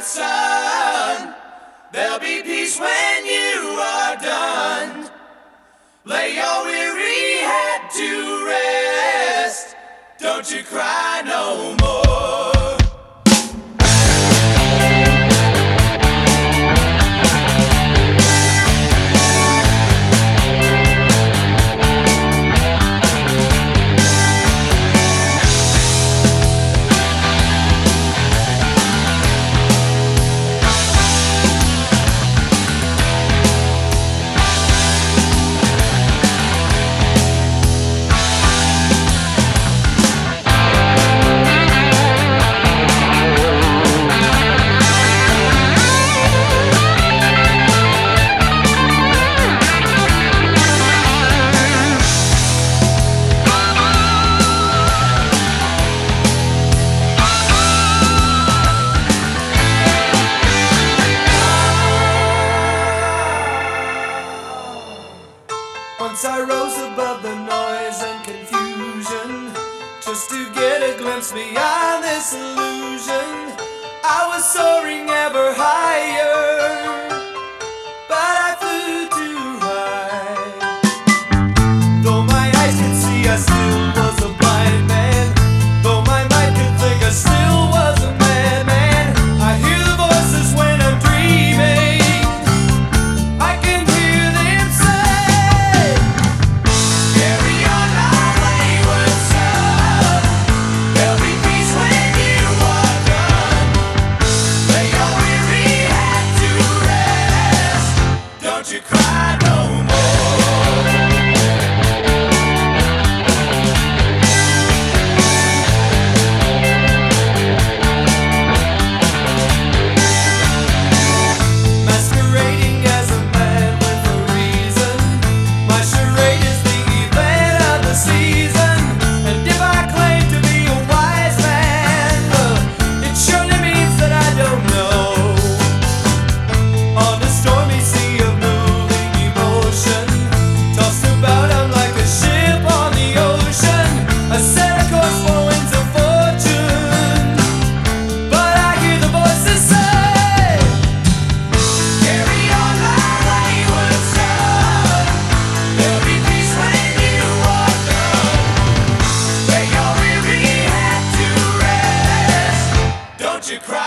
son. There'll be peace when you are done. Lay your weary head to rest. Don't you cry no more. Once I rose above the noise and confusion, just to get a glimpse beyond this illusion. I was soaring ever higher, but I flew too high. Though my eyes could see, I still was a blind man. Though my mind could think, I still was a madman. I hear the voices when I'm dreaming. I can hear them say, Carry on our wayward son. There'll be peace when you are done. Lay your weary head to rest. Don't you cry no more. masquerading as a man with a reason. My charade is the event of the season. And if I claim to be a wise man, it surely means that I don't know. On a stormy sea of moving emotion, tossed about I'm like a ship on the ocean. I set a course for winds of fortune, but I hear the voices say, Carry on our wayward son. There'll be peace when you are done. Lay your weary head to rest. Don't you cry